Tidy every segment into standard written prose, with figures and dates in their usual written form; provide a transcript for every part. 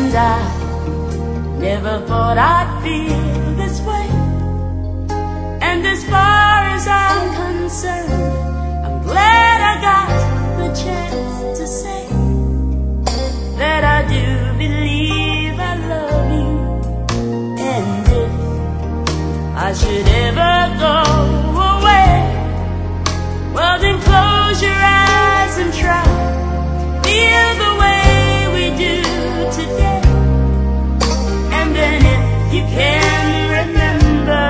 and I never thought I'd feel this way. And as far as I'm concerned, I'm glad I got the chance to say that I do believe I love you. And if I should ever go away, well then close your eyes and try feel the way we do today. And then if you can remember,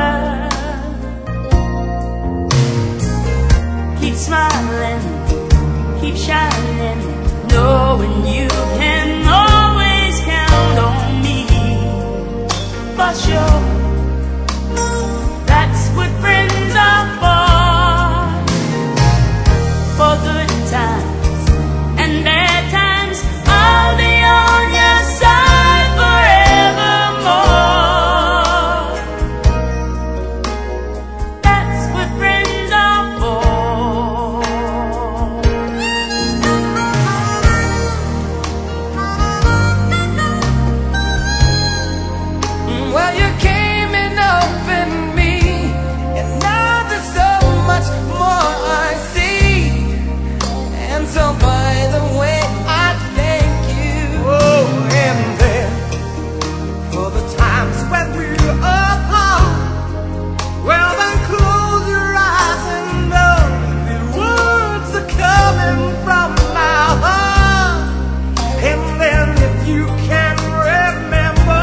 keep smiling, keep shining, knowing you can always count on me. For sure, that's what friends are for good times and bad times. I'll be on your side forevermore. That's what friends are for. Well, you came and opened me, and now there's so much more I see. And so by the way, I thank you. Oh, and then for the times when we're apart, well then close your eyes and know the words are coming from my heart. And then if you can remember,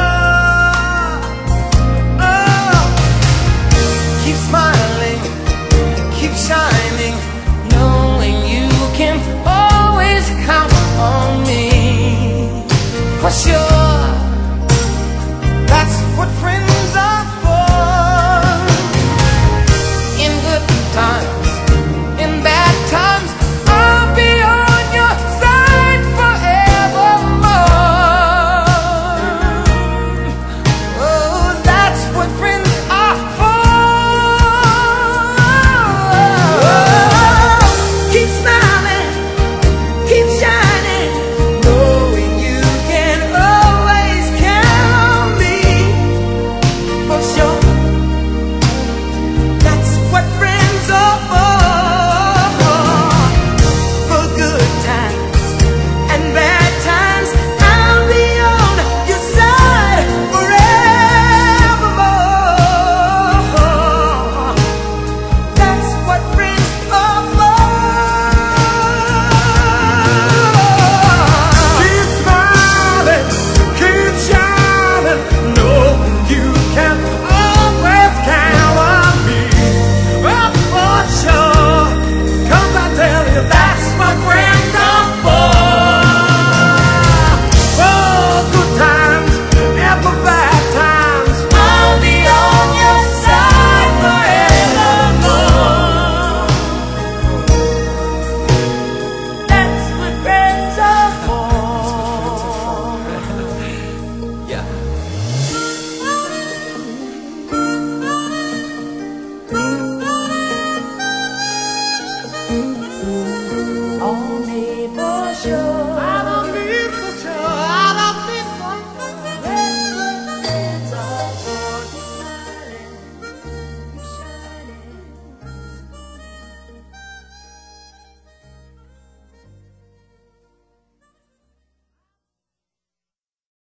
oh, keep smiling, keep shining, knowing you can always count on me. For sure.